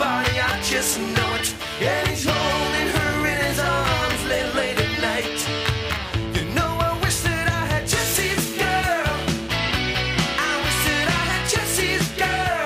body, I just know it. And he's holding her in his arms late at night. You know, I wish that I had Jesse's girl. I wish that I had Jesse's girl.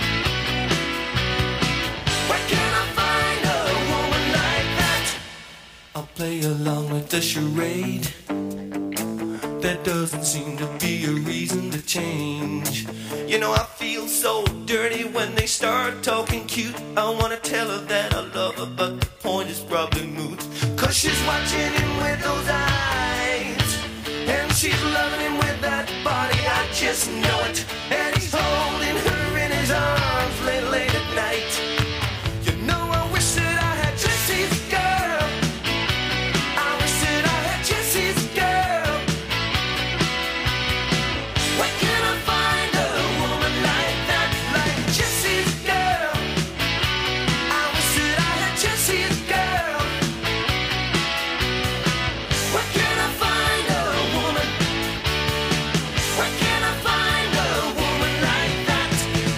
Where can I find a woman like that? I'll play along with the charade. There doesn't seem to be a reason to change. You know, I feel so dirty when they start talking cute. I wanna tell her that I love her, but the point is probably moot. 'Cause she's watching him with those eyes, and she's loving him with that body, I just know it. And he's holding her in his arms late at night. You know, I wish that I had Jesse's girl. I wish that I had Jesse's girl. Where can I find a woman like that, like Jesse's girl? I wish that I had Jesse's girl. Where can I find a woman? Where can I find a woman like that?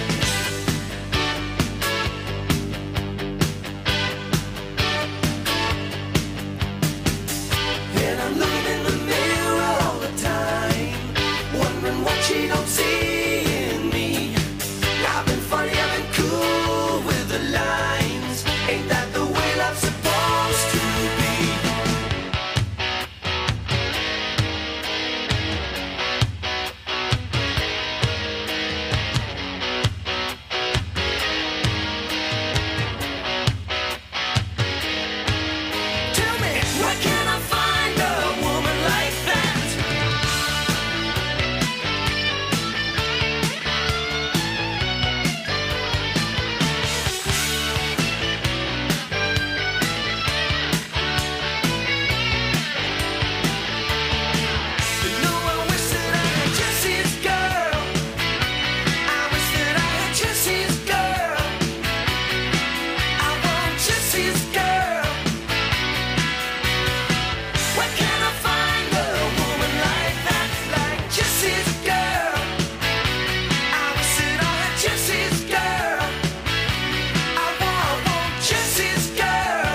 And I'm looking in the mirror all the time, wondering what she don't see in me. I've been funny, I've been cool with the lines. Ain't that the way love's supposed to be? Tell me, where can I find a woman like that? You know, I wish that I had Jesse's girl. I wish that I had Jesse's girl. I want Jesse's girl. Where can I find a woman like that, like Jesse's girl? I wish that I had Jesse's girl. I want Jesse's girl.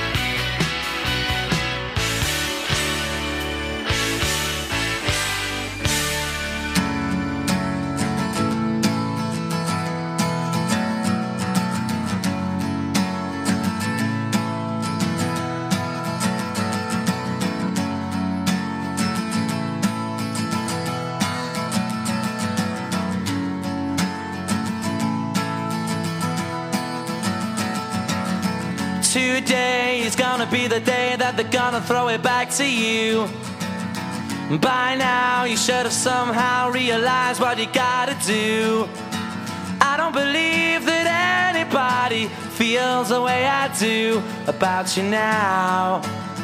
Today is gonna be the day that they're gonna throw it back to you. By now you should have somehow realized what you gotta do. I don't believe that anybody feels the way I do about you now.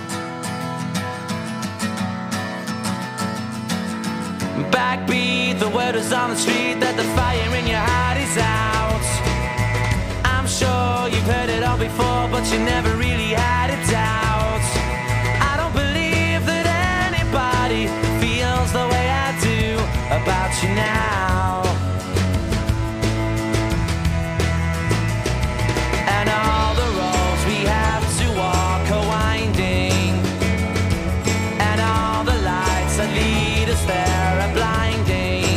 Backbeat, the word is on the street that the fire in your heart is out. I'm sure you've heard it all before, but you never really had a doubt. I don't believe that anybody feels the way I do about you now. And all the roads we have to walk are winding, and all the lights that lead us there are blinding.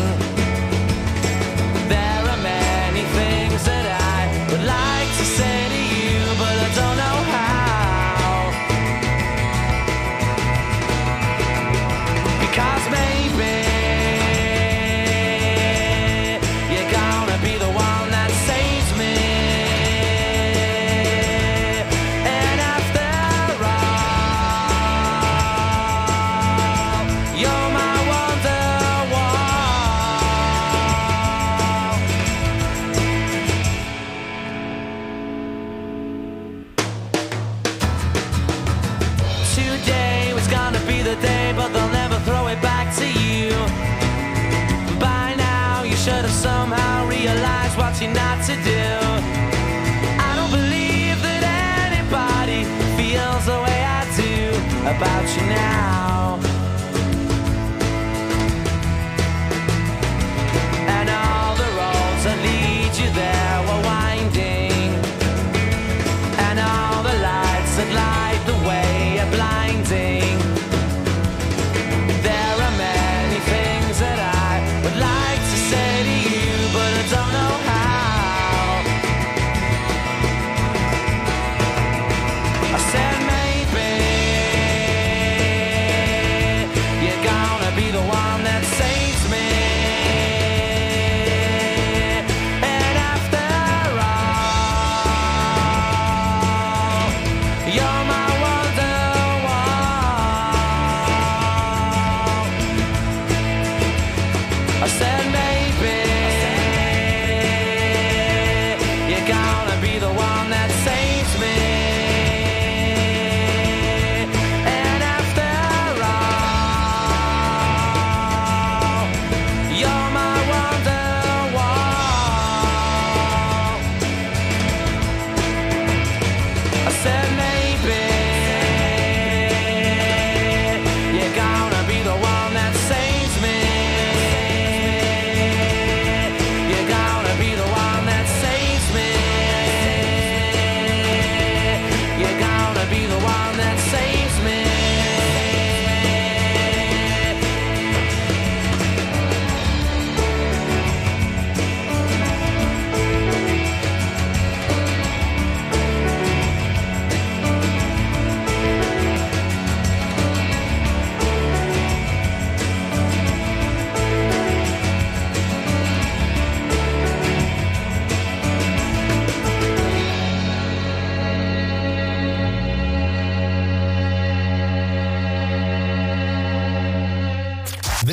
There are many things that I would like to say to you, but I don't know how. Because maybe you're gonna be the one that saves me. And after all, you're my wonderwall. Today was gonna be the day, but they'll never throw it back to you. By now you should have somehow realized what you're not to do. I don't believe that anybody feels the way I do about you now. And all the roads that lead you there were winding,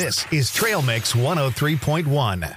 This is Trail Mix 103.1.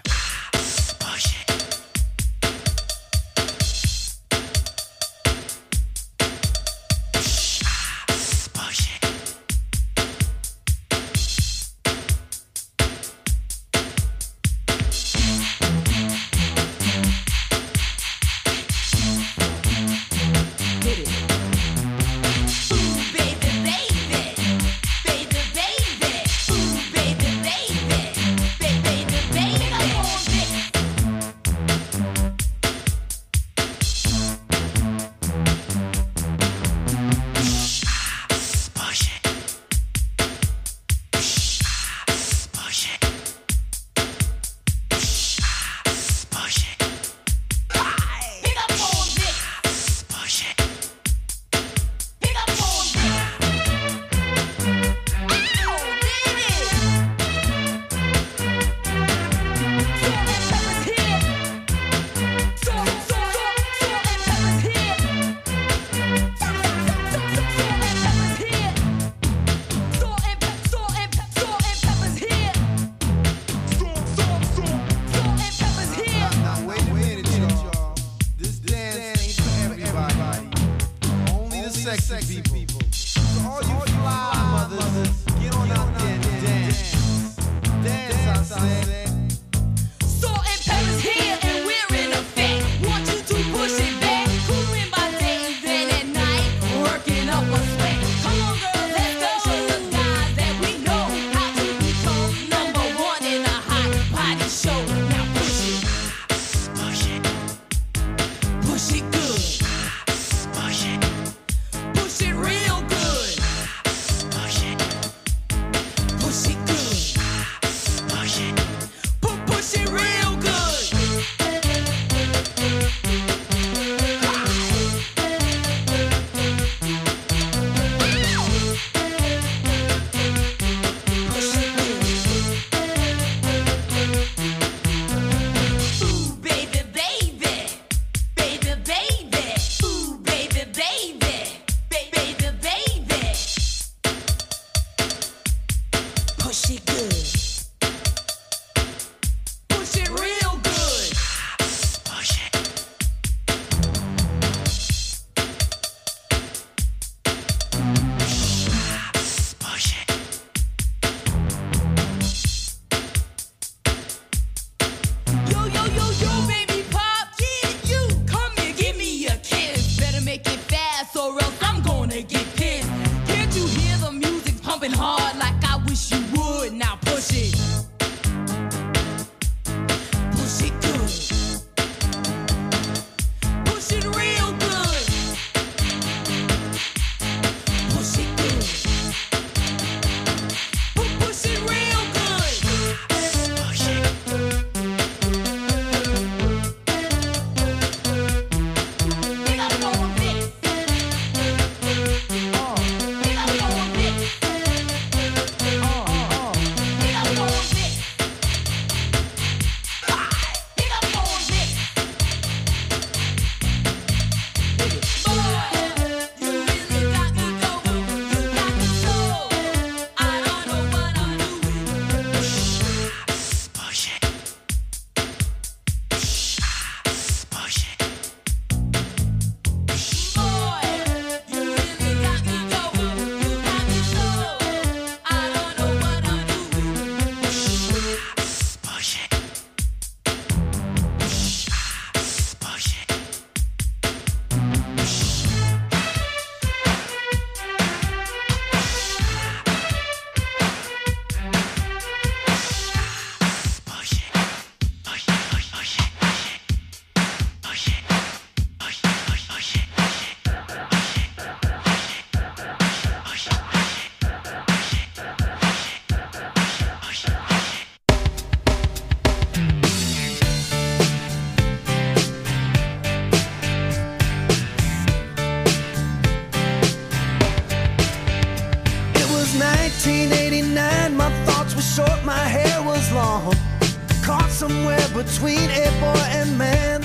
somewhere between a boy and man.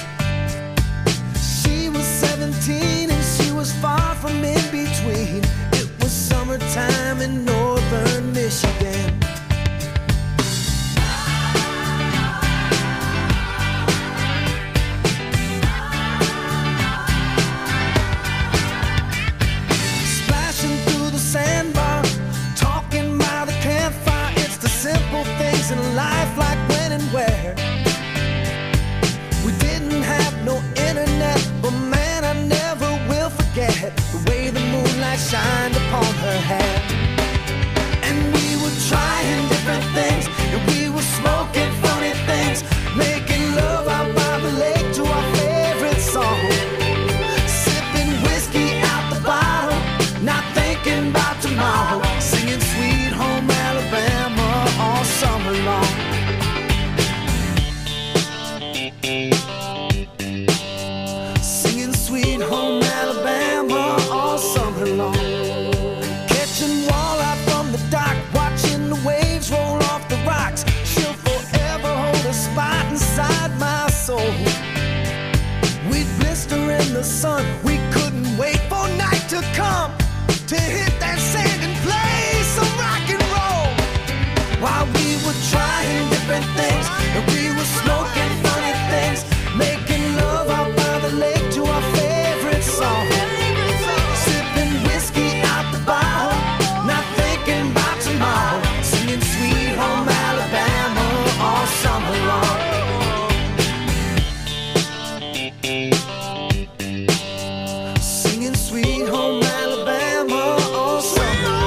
She was 17 and she was far from in between. It was summertime in northern Michigan. light shined upon her hair. And we were trying different things, and we were smoking funny things, making love out by the lake to our favorite song, sipping whiskey out the bottle, not thinking about tomorrow, singing Sweet Home Alabama all summer long. Singing Sweet Home Alabama all summer long. Catching walleye from the dock, watching the waves roll off the rocks. She'll forever hold a spot inside my soul. We'd blister in the sun, we couldn't wait for night to come to hit that sand and play some rock and roll. While we were trying different things, and we were smoking funny things, making love out by the lake to our favorite song, sipping whiskey out the bottle, not thinking about tomorrow, singing Sweet Home Alabama all summer long. Singing Sweet Home Alabama all summer long.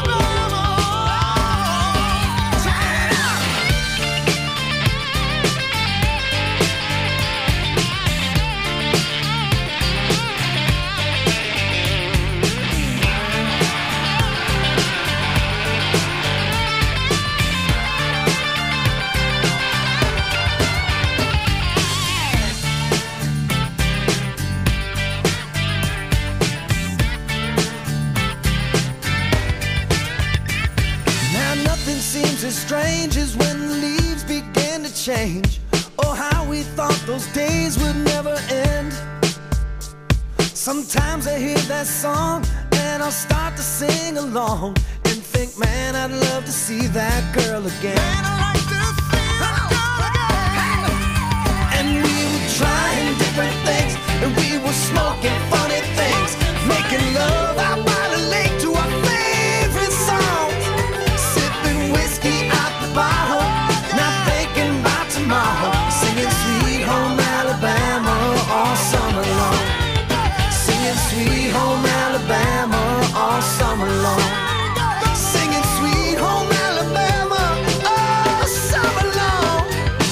Now nothing seems as strange as when the leaves begin to change. Oh, how we thought those days would never end. Sometimes I hear that song and I'll start to sing along and think, man, I'd love to see that girl again. Man, I'd like to see that girl again. And we were trying different things, and we were smoking funny things, making love out by the lake to our favorite songs, sipping whiskey out the bottle, not thinking about tomorrow, singing Sweet Home Alabama all summer long. Singing Sweet Home Alabama all summer long. Singing Sweet Home Alabama all summer long.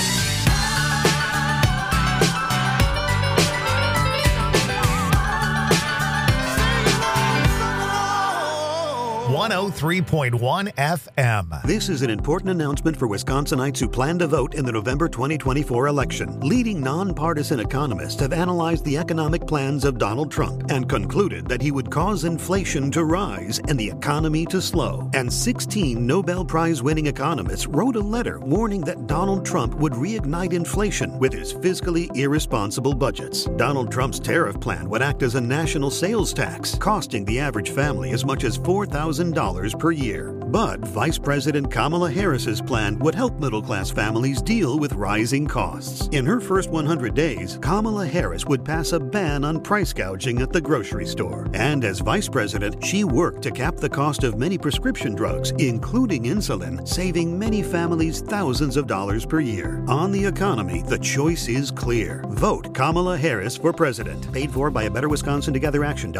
103.1 FM. This is an important announcement for Wisconsinites who plan to vote in the November 2024 election. Leading nonpartisan economists have analyzed the economic plans of Donald Trump and concluded that he would cause inflation to rise and the economy to slow. And 16 Nobel Prize-winning economists wrote a letter warning that Donald Trump would reignite inflation with his fiscally irresponsible budgets. Donald Trump's tariff plan would act as a national sales tax, costing the average family as much as $4,000 per year. But Vice President Kamala Harris's plan would help middle-class families deal with rising costs. In her first 100 days, Kamala Harris would pass a ban on price gouging at the grocery store. And as Vice President, she worked to cap the cost of many prescription drugs, including insulin, saving many families thousands of dollars per year. On the economy, the choice is clear. Vote Kamala Harris for president. Paid for by A Better Wisconsin Together Action,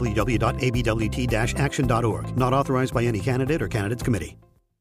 www.abwt-action.org. Not authorized by any candidate or candidates committee.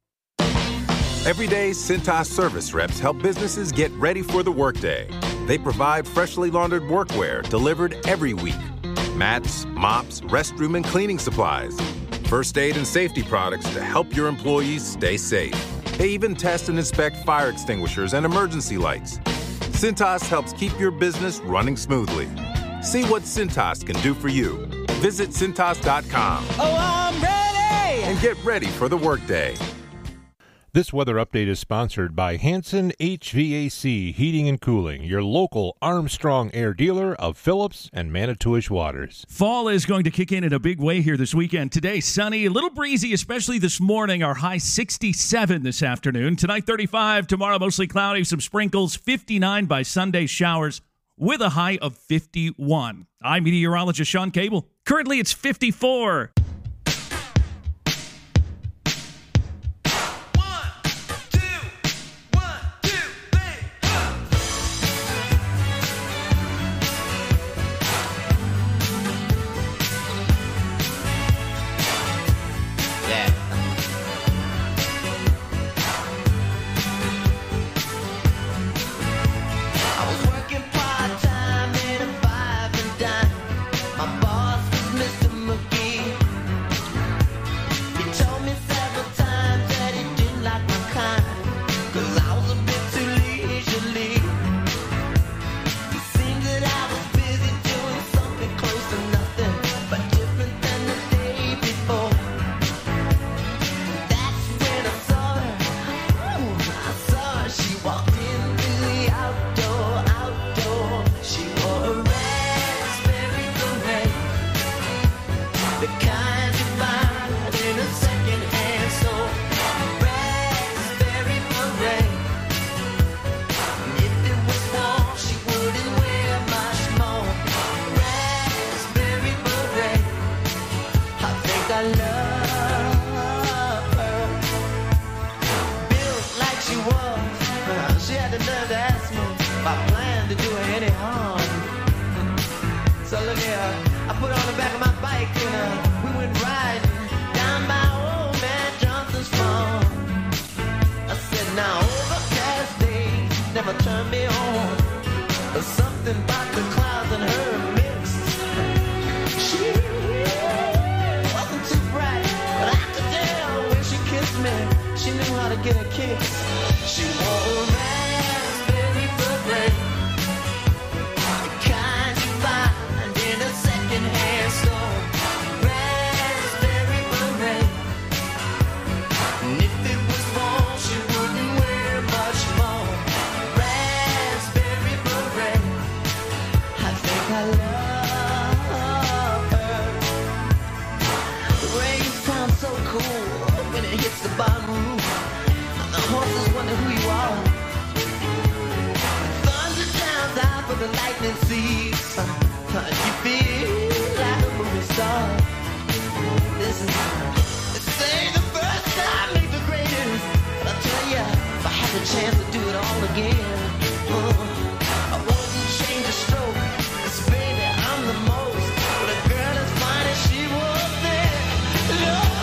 Every day, Cintas service reps help businesses get ready for the workday. They provide freshly laundered workwear delivered every week. Mats, mops, restroom and cleaning supplies. First aid and safety products to help your employees stay safe. They even test and inspect fire extinguishers and emergency lights. Cintas helps keep your business running smoothly. See what Cintas can do for you. Visit Cintas.com. Oh, I'm ready! And get ready for the workday. This weather update is sponsored by Hanson HVAC Heating and Cooling, your local Armstrong Air dealer of Phillips and Manitowish Waters. Fall is going to kick in a big way here this weekend. Today, sunny, a little breezy, especially this morning. Our high 67 this afternoon. Tonight, 35. Tomorrow, mostly cloudy, some sprinkles. 59 by Sunday, showers with a high of 51. I'm meteorologist Sean Cable. Currently, it's 54. home. So look here, I put on the back of my bike and we went riding down by old man Johnson's farm. I said, now overcast days never turn me on. There's something about the clouds and her mix. She wasn't too bright, but I could tell when she kissed me, she knew how to get a kiss. She wore a raspberry beret, the kind you find in a second-hand store. Raspberry beret, and if it was wrong, she wouldn't wear much more. Raspberry beret, I think I love her. The rain sounds so cool when it hits the bottom roof. The horses wonder who you are. Thunder sounds out for the lightning seeds. You feel like a movie star. Listen, they say the first time makes the greatest. But I'll tell you, if I had the chance to do it all again, I wouldn't change a stroke. 'Cause baby, I'm the most. But a girl as fine as she was there. Lord,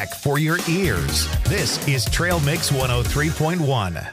track for your ears. This is Trail Mix 103.1.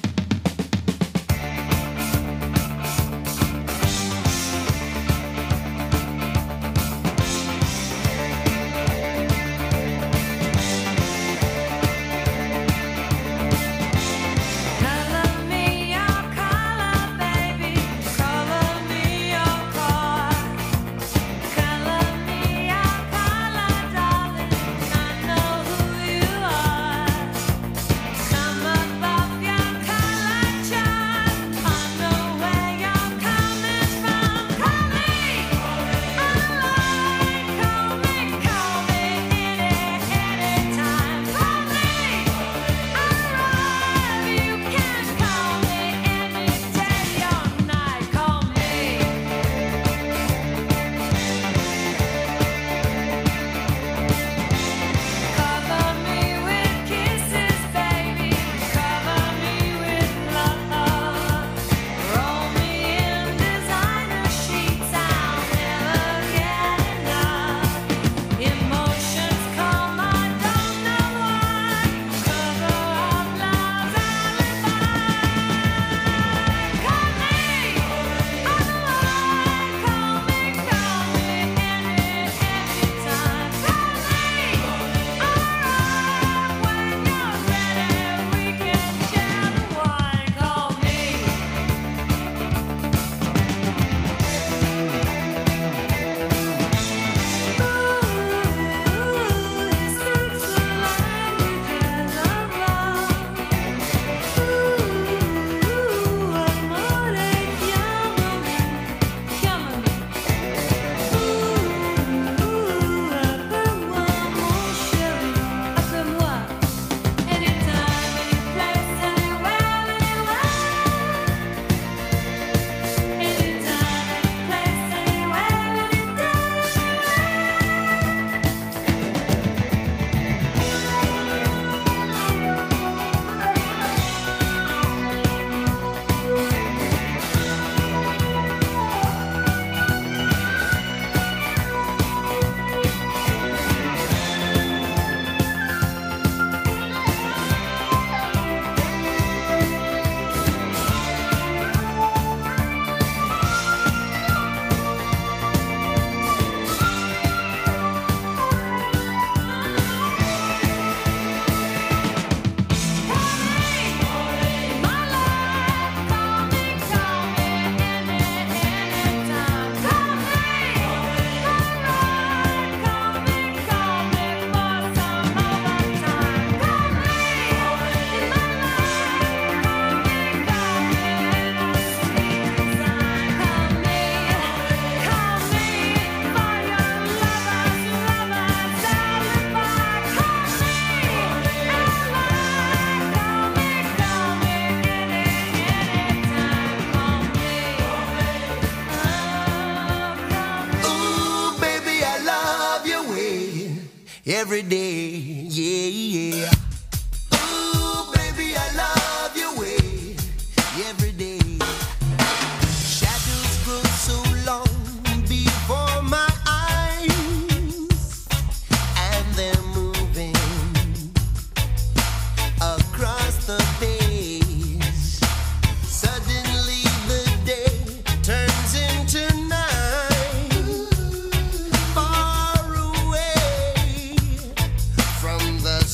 Every day, yeah, yeah. Ooh, baby, I love your way. Every day. Shadows grow so long before my eyes, and they're moving across the page. Suddenly the day turns into night. Far away from the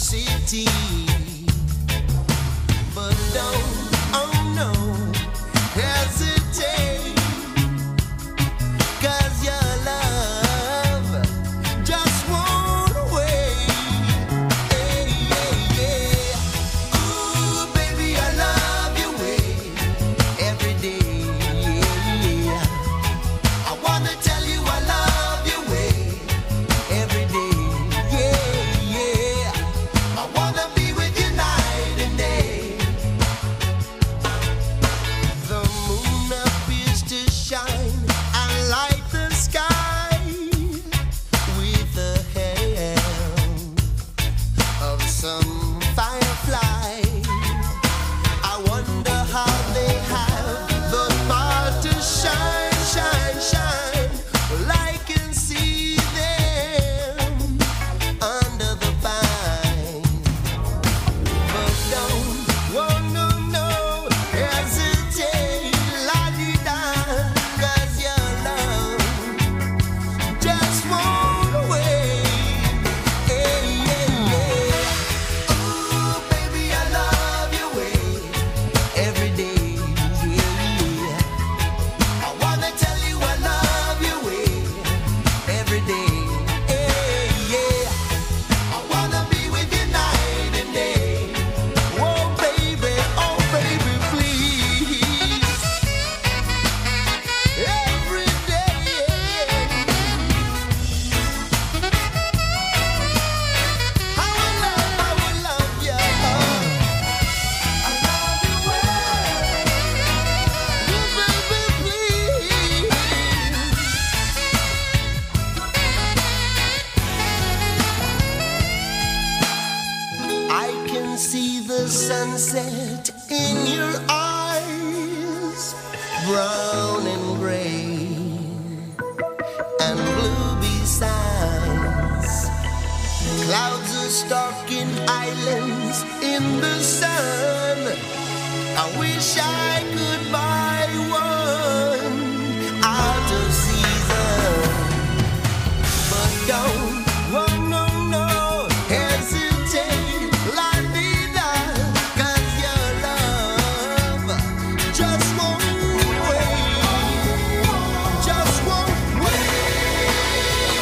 sunset in your eyes, brown and gray and blue besides. Clouds are stalking islands in the sun. I wish I could buy one out of season, but don't, oh no, no, hesitate, la vida, 'cause your love just won't wait, just won't wait.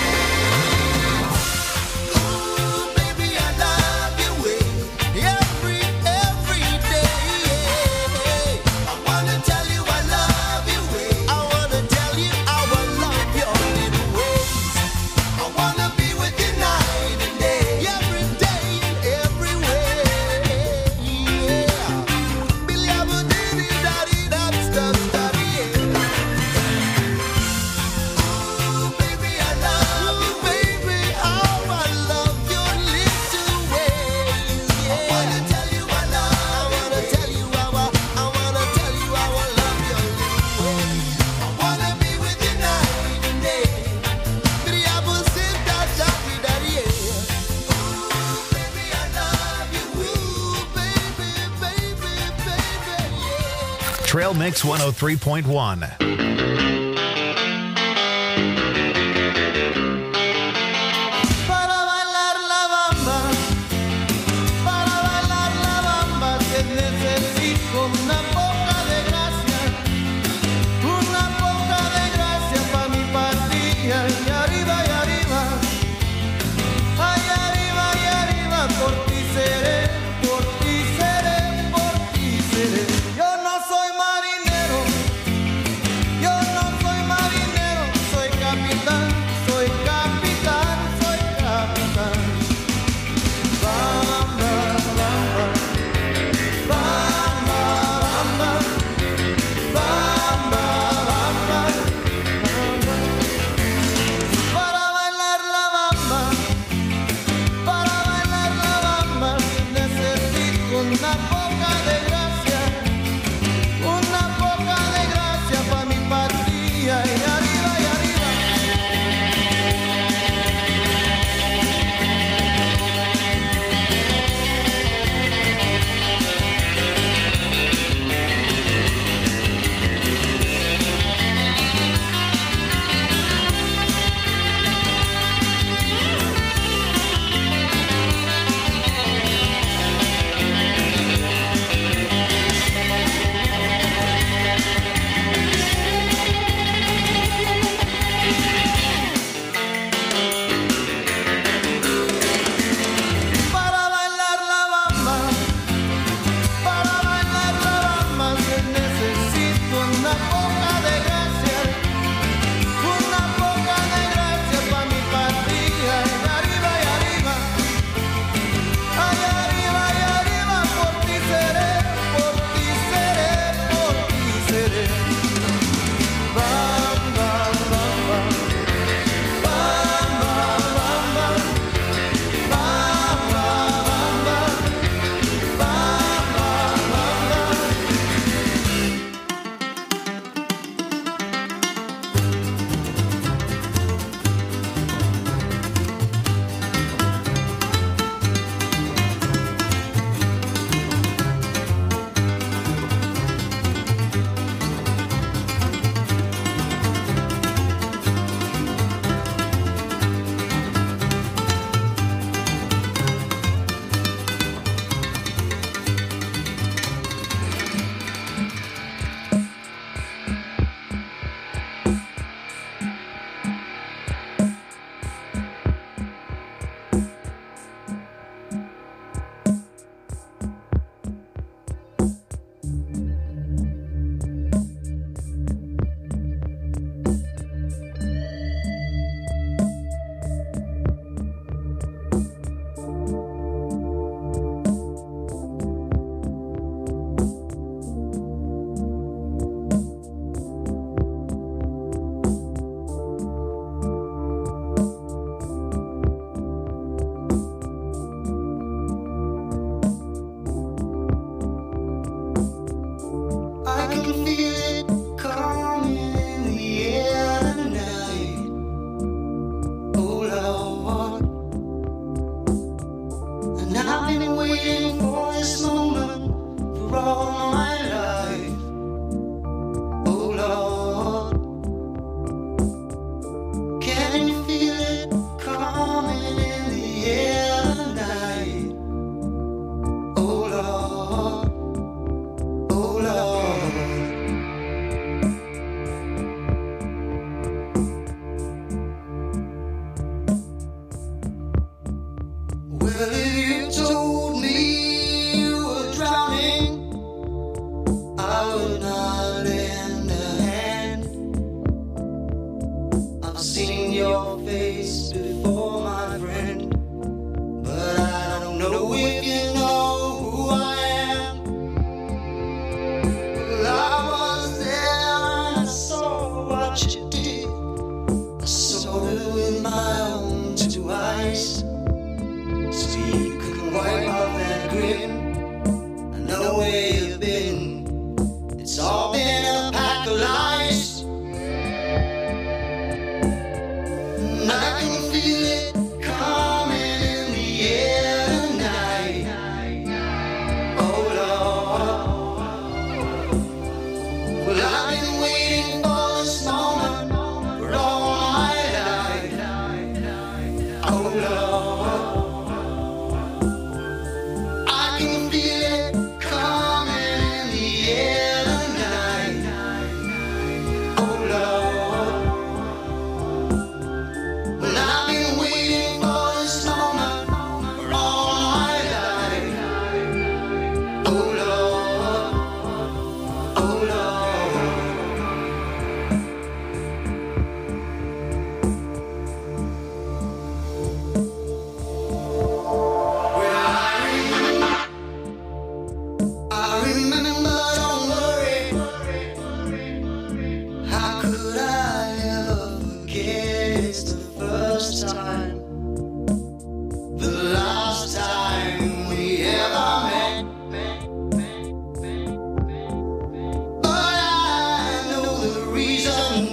Ooh, baby, I love your way every day. I wanna tell you I love your way. I wanna tell you how I love your little ways. I wanna be with you night and day, every day and every way. Yeah. Billy, I would diddy daddy that stuff daddy. Ooh, baby, I love you, baby, how I love your little ways. Yeah. I wanna tell you I wanna tell you how I wanna tell you how I love your little ways. I wanna be with you night and day. Billy, I would sit that daddy daddy. Ooh, baby, I love you. Ooh, baby, baby, baby, yeah. Trail Mix 103.1. Para bailar la bamba, que necesito una poca de gracia pa' mi patria. Y arriba, ay arriba, por ti seré. Yo no soy marinero,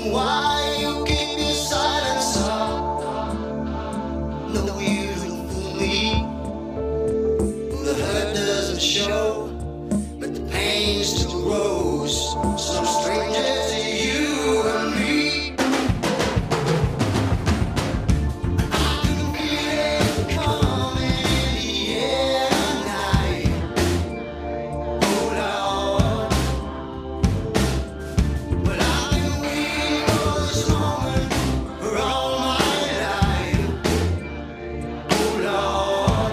why you keep your silence up. No, you don't fool me. The hurt doesn't show, but the pain still grows. So stranger to you and me. I can feel it coming in the air tonight. Oh Lord, but I've been waiting for this moment for all my life. Oh Lord,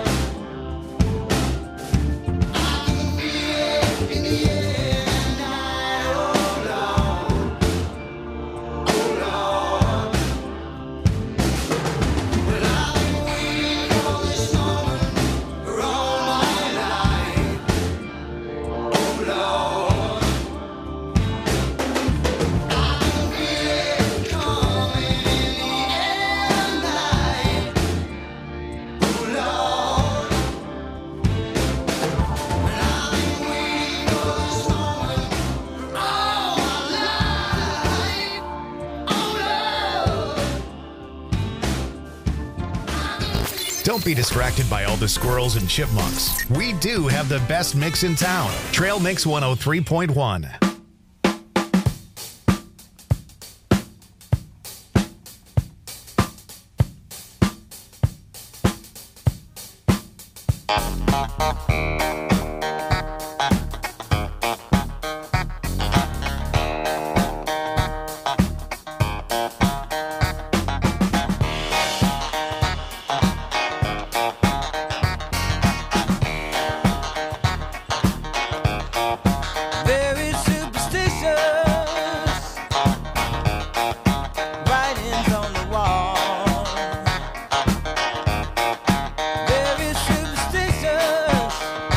I can feel it in the air tonight. Oh Lord, oh Lord, but I've been waiting for this moment for all my life. Oh Lord, I can feel it coming in the air tonight. Oh Lord, but I've been waiting for this moment for all my life. Oh Lord. Don't be distracted by all the squirrels and chipmunks. We do have the best mix in town. Trail Mix 103.1. Very superstitious. Writings on the wall. Very superstitious.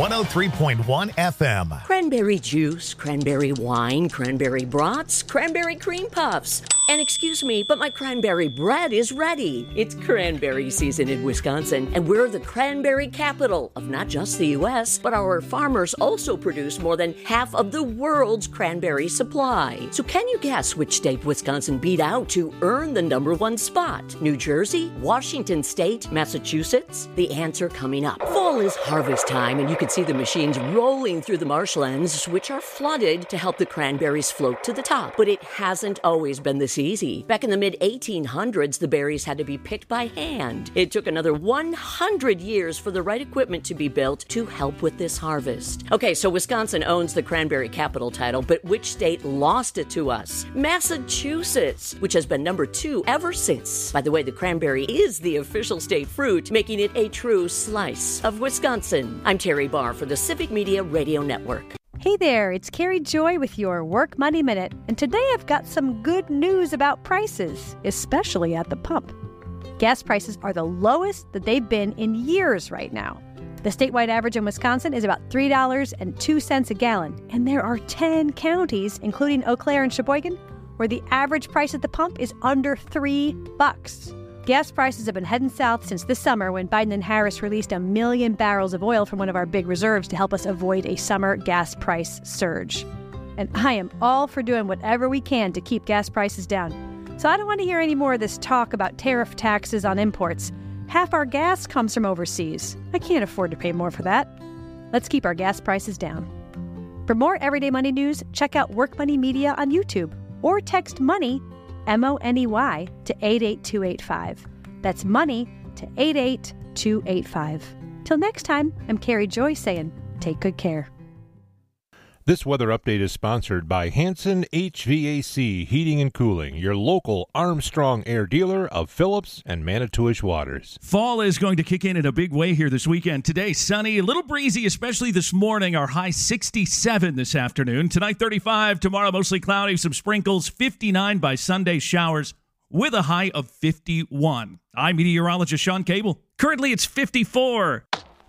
103.1 FM. Cranberry juice, cranberry wine, cranberry brats, cranberry cream puffs. And excuse me, but my cranberry bread is ready. It's cranberry season in Wisconsin, and we're the cranberry capital of not just the U.S., but our farmers also produce more than half of the world's cranberry supply. So can you guess which state Wisconsin beat out to earn the #1 spot? New Jersey, Washington State, Massachusetts? The answer coming up. Fall is harvest time, and you can see the machines rolling through the marshlands, which are flooded to help the cranberries float to the top. But it hasn't always been this easy. Back in the mid-1800s, the berries had to be picked by hand. It took another 100 years for the right equipment to be built to help with this harvest. Okay, so Wisconsin owns the cranberry capital title, but which state lost it to us? Massachusetts, which has been #2 ever since. By the way, the cranberry is the official state fruit, making it a true slice of Wisconsin. I'm Terry Barr for the Civic Media Radio Network. Hey there, it's Carrie Joy with your Work Money Minute, and today I've got some good news about prices, especially at the pump. Gas prices are the lowest that they've been in years right now. The statewide average in Wisconsin is about $3.02 a gallon, and there are 10 counties, including Eau Claire and Sheboygan, where the average price at the pump is under $3. Gas prices have been heading south since this summer when Biden and Harris released 1 million barrels of oil from one of our big reserves to help us avoid a summer gas price surge. And I am all for doing whatever we can to keep gas prices down. So I don't want to hear any more of this talk about tariff taxes on imports. Half our gas comes from overseas. I can't afford to pay more for that. Let's keep our gas prices down. For more everyday money news, check out Work Money Media on YouTube or text MONEY, MONEY, to 88285. That's money to 88285. Till next time, I'm Carrie Joy saying, take good care. This weather update is sponsored by Hanson HVAC Heating and Cooling, your local Armstrong Air dealer of Phillips and Manitowish Waters. Fall is going to kick in a big way here this weekend. Today, sunny, a little breezy, especially this morning. Our high 67 this afternoon. Tonight, 35. Tomorrow, mostly cloudy, some sprinkles. 59 by Sunday, showers with a high of 51. I'm meteorologist Sean Cable. Currently, it's 54.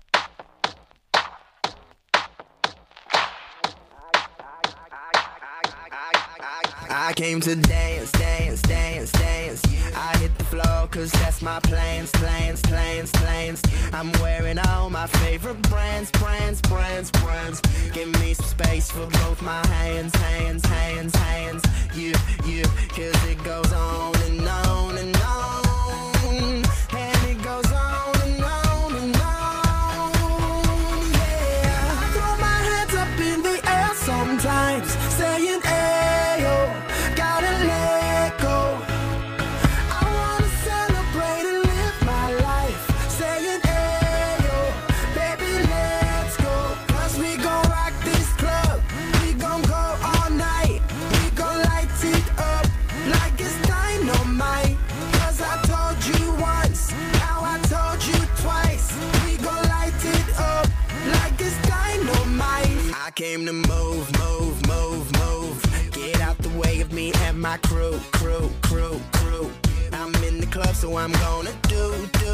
I came to dance, dance, dance, dance. I hit the floor cause that's my plans, plans, plans, plans. I'm wearing all my favorite brands, brands, brands, brands. Give me some space for both my hands, hands, hands, hands. You, cause it goes on and on and on. And it goes on and on and on. Yeah, I throw my hands up in the air sometimes, saying ayo. Gotta let go. I wanna celebrate and live my life, saying ayo, baby, let's go. Cause we gon' rock this club, we gon' go all night. We gon' light it up like it's dynamite. Cause I told you once, now I told you twice. We gon' light it up like it's dynamite. I came to move, move, move, move. Get out the way of me and my crew, crew, crew, crew. I'm in the club, so I'm gonna do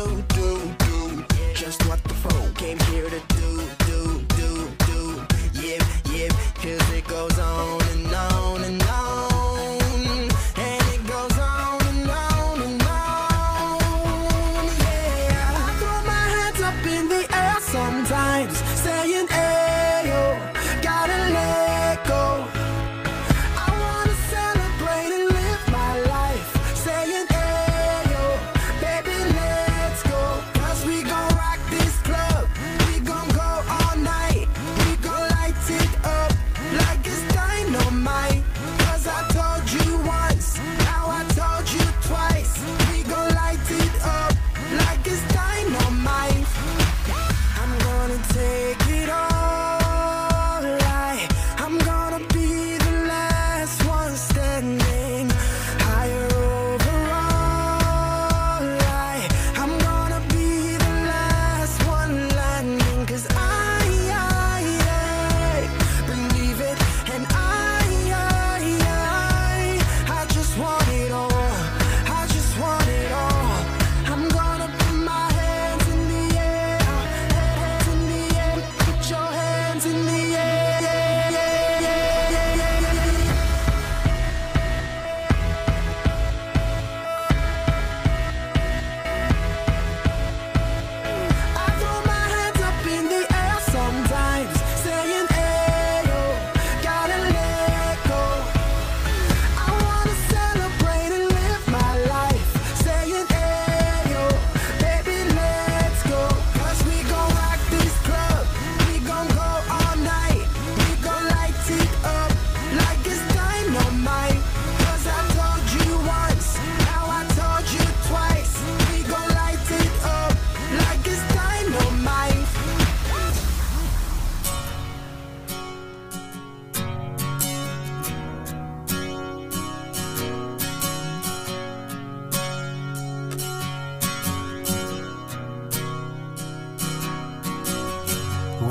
just what the folk came here to do. Yeah, cause it goes on and on and on. And it goes on and on and on. Yeah, I throw my hands up in the air sometimes, saying ayo, gotta let go. Celebrate and live my life, saying ayo, baby, let's go.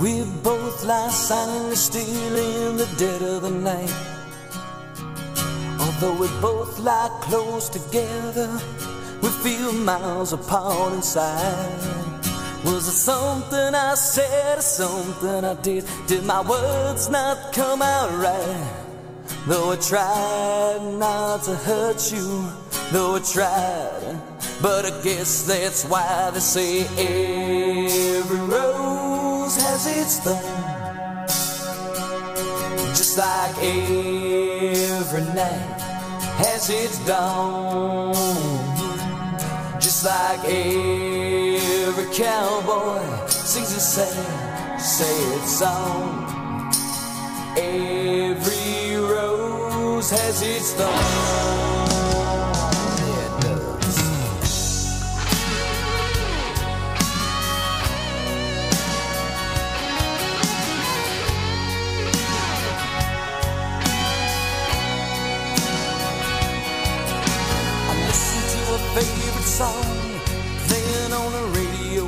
We both lie silently still in the dead of the night. Although we both lie close together, we feel miles apart inside. Was it something I said or something I did? Did my words not come out right? Though I tried not to hurt you, though I tried, but I guess that's why they say every rose has its thorn. Just like every night has its dawn. Just like every cowboy sings a sad, sad song. Every rose has its thorn. Yeah, it does. I listen to a favorite song playing on the radio.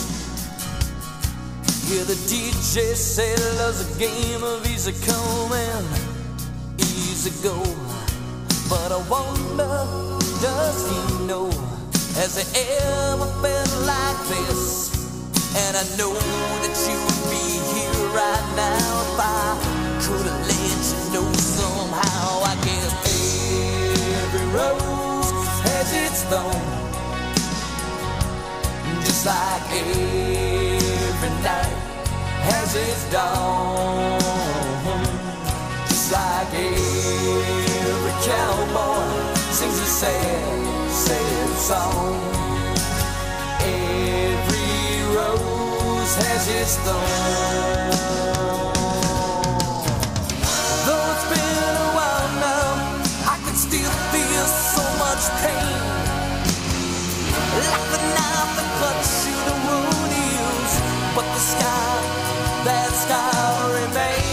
Yeah, the DJ said love's a game of easy come and easy go. But I wonder, does he know? Has he ever felt like this? And I know that you would be here right now if I could have let you know somehow. I guess every rose has its thorn. Just like every night has its dawn. Just like every cowboy sings a sad, sad song. Every rose has its thorn. Though it's been a while now, I can still feel so much pain. Like the knife that cuts you, the wound heals, but the scar, that scar remains.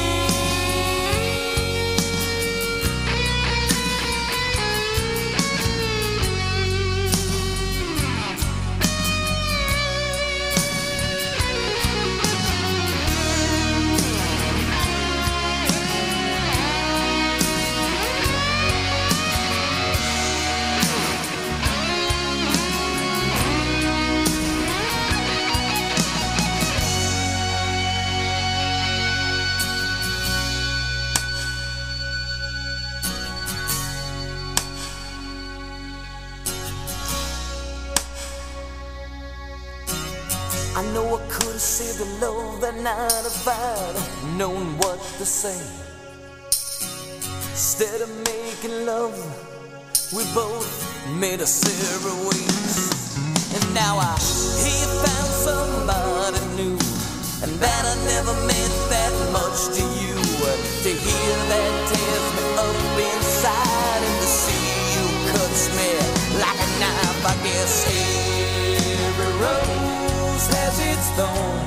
I know I could have saved the love that night if I'd known what to say. Instead of making love, we both made us separate ways. And now I hear you found somebody new, and that I never meant that much to you. To hear that tears me up inside, and to see you cuts me like a knife. I guess every rose has its thorn.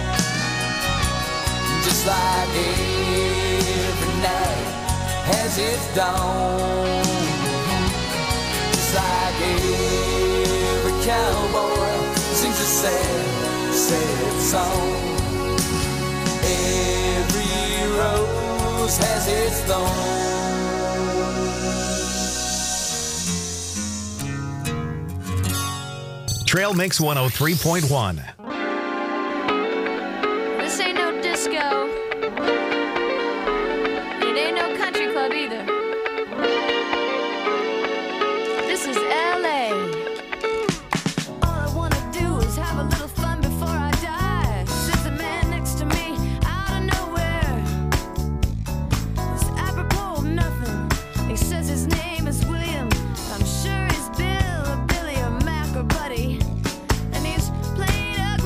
Just like every night has its dawn. Just like every cowboy sings a sad, sad song. Every rose has its thorn. Trail Mix 103.1. This ain't no disco. It ain't no country club either. This is LA. All I wanna do is have a little fun before I die. Sits a man next to me out of nowhere. It's apropos of nothing. He says his name is William. I'm sure he's Bill or Billy or Mac or Buddy. And he's played a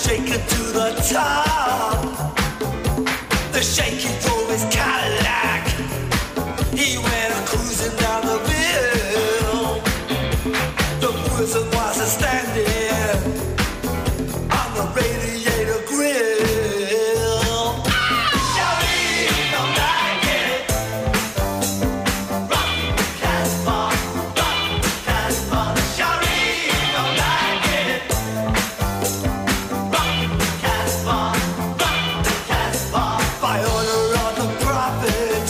take it to the top. The Sheikh, he drove his Cadillac. He went cruising down the hill. The person was standing on the radiator grill. Shawty, don't like it. Rock Casbah, Shawty, don't like it. Rock Casbah. By order of the prophet,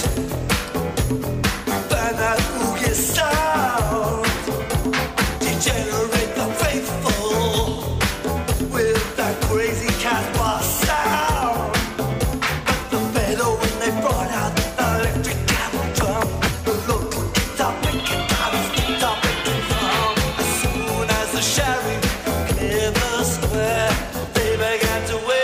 burn that boogie sound. Degenerate the faithful with that crazy Casbah sound. But the better when they brought out the electric camel drum, the local guitar picking out his guitar picking drum. As soon as the sheriff cleared the square, they began to wait.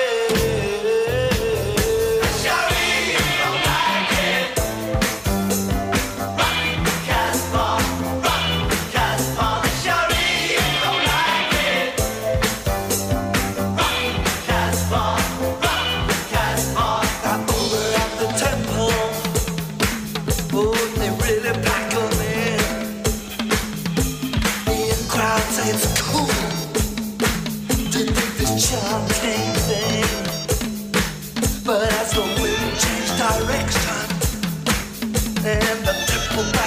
But as the wind changed direction and the triple back